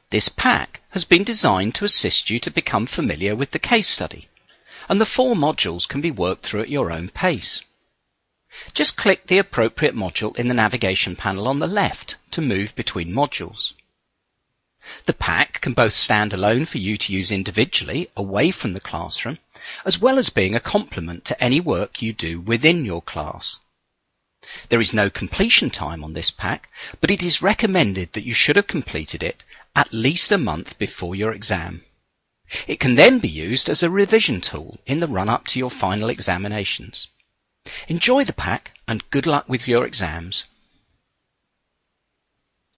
This pack has been designed to assist you to become familiar with the case study, and the 4 modules can be worked through at your own pace. Just click the appropriate module in the navigation panel on the left to move between modules. The pack can both stand alone for you to use individually away from the classroom, as well as being a complement to any work you do within your class. There is no completion time on this pack, but it is recommended that you should have completed it at least a month before your exam. It can then be used as a revision tool in the run-up to your final examinations. Enjoy the pack and good luck with your exams.